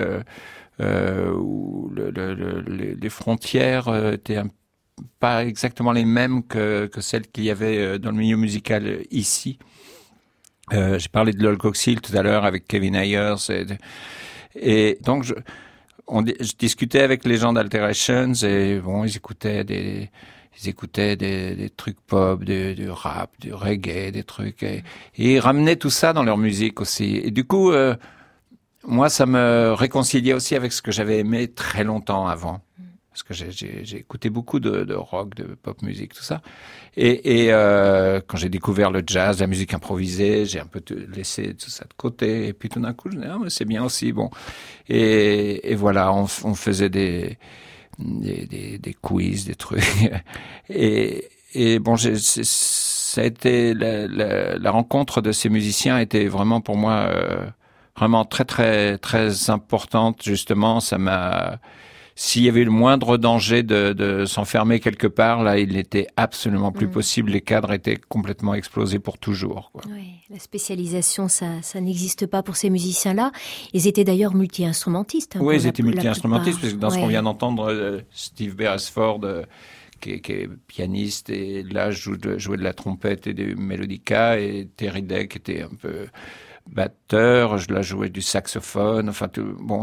où les frontières étaient pas exactement les mêmes que celles qu'il y avait dans le milieu musical ici. J'ai parlé de Lol Coxhill tout à l'heure avec Kevin Ayers, et donc je discutais avec les gens d'Alterations, et bon, ils écoutaient des trucs pop, du rap, du reggae, des trucs, et ils ramenaient tout ça dans leur musique aussi. Et du coup, moi, ça me réconciliait aussi avec ce que j'avais aimé très longtemps avant. Parce que j'ai écouté beaucoup de rock, de pop musique, tout ça. Et quand j'ai découvert le jazz, la musique improvisée, j'ai un peu laissé tout ça de côté. Et puis tout d'un coup, je me disais, mais c'est bien aussi, bon. Et voilà, on faisait des quiz, des trucs. Et bon, ça a été la rencontre de ces musiciens a été vraiment pour moi vraiment très très très importante. Justement, ça m'a. S'il y avait le moindre danger de s'enfermer quelque part, là, il n'était absolument plus possible. Les cadres étaient complètement explosés pour toujours, quoi. Oui, la spécialisation, ça n'existe pas pour ces musiciens-là. Ils étaient d'ailleurs multi-instrumentistes. Oui, ils étaient multi-instrumentistes, parce que dans ce qu'on vient d'entendre, Steve Beresford, qui est pianiste, et là, jouait de la trompette et des mélodicas, et Terry Day, qui était un peu batteur, je la jouais du saxophone, enfin, bon,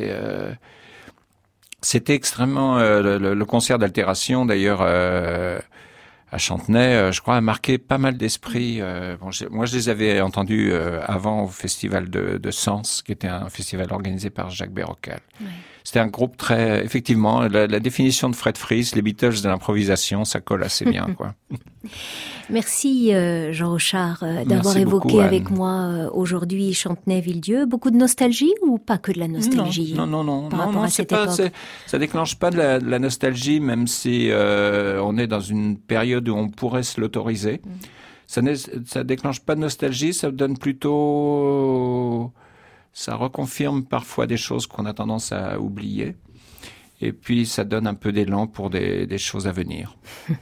c'était extrêmement... le concert d'Altération, d'ailleurs, à Chantenay, je crois, a marqué pas mal d'esprits. Moi, je les avais entendus avant au festival de Sens, qui était un festival organisé par Jacques Berrocal. Ouais. C'était un groupe très... Effectivement, la définition de Fred Fries, les Beatles de l'improvisation, ça colle assez bien, quoi. Merci Jean Rochard d'avoir évoqué beaucoup, avec moi aujourd'hui Chantenay-Villedieu. Beaucoup de nostalgie ou pas que de la nostalgie? Non, ça déclenche pas de la nostalgie, même si on est dans une période où on pourrait se l'autoriser. Ça déclenche pas de nostalgie, ça donne plutôt... Ça reconfirme parfois des choses qu'on a tendance à oublier. Et puis ça donne un peu d'élan pour des choses à venir.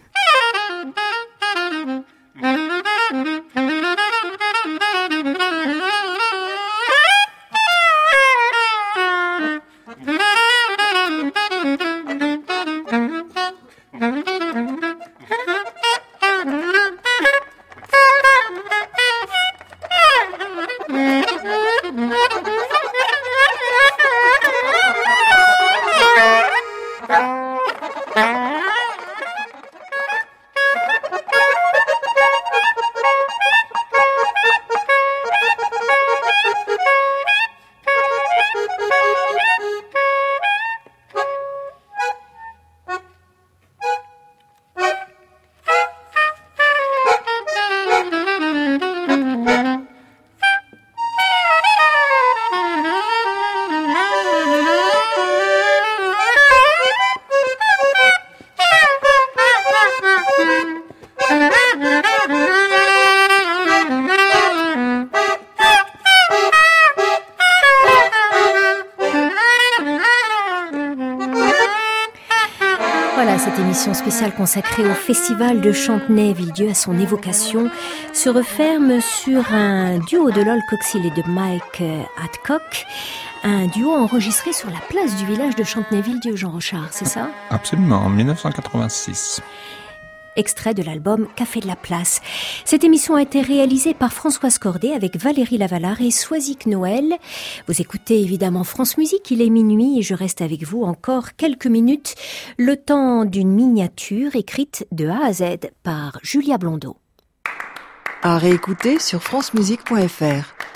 Spéciale consacrée au festival de Chantenay-Villedieu, à son évocation, se referme sur un duo de Lol Coxhill et de Mike Adcock, un duo enregistré sur la place du village de Chantenay-Villedieu, Jean Rochard, c'est ça? Absolument, en 1986. extrait de l'album Café de la Place. Cette émission a été réalisée par Françoise Cordet avec Valérie Lavalard et Soisic Noël. Vous écoutez évidemment France Musique, il est minuit et je reste avec vous encore quelques minutes, le temps d'une miniature écrite de A à Z par Julia Blondeau. À réécouter sur francemusique.fr.